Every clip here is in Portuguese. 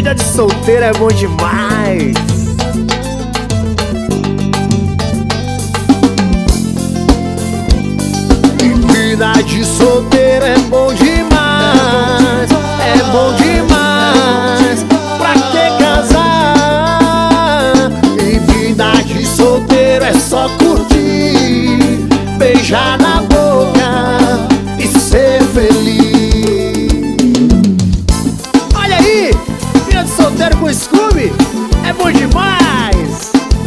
Vida de solteiro é bom demais. Vida de solteiro é bom demais. É bom demais. Pra que casar? E vida de solteiro é só curtir, beijar na boca e ser feliz. Olha aí, vida de solteiro com Scooby é bom demais.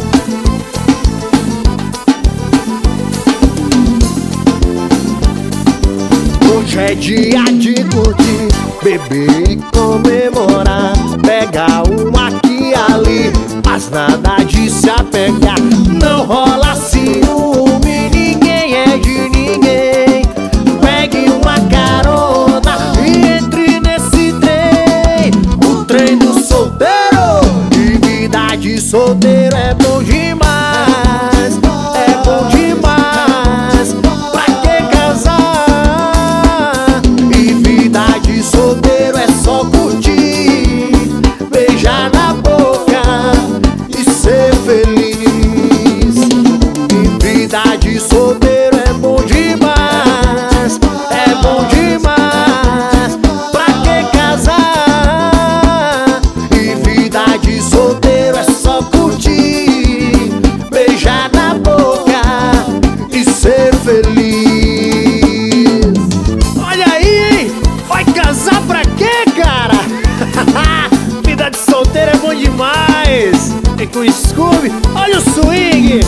Hoje é dia de curtir, beber e comemorar, pegar um aqui e ali, mas nada de se apegar. Não rola ciúme, ninguém é de ninguém. Pegue uma carona e entre nesse trem, o trem do solteiro. E vida de solteiro é bom demais. É bom demais. Pra que casar? E vida de solteiro é só curtir, beijar na boca e ser feliz. E vida de solteiro é bom demais. É bom demais. Pra que casar? E vida de solteiro é só curtir, beijar na boca e ser feliz. Olha aí, hein? Vai casar pra quê, cara? Vida de solteiro é bom demais. E com Scooby, olha o swing.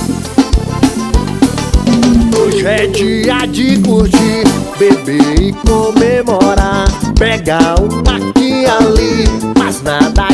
Hoje é dia de curtir, beber e comemorar, pegar um aqui e ali, mas nada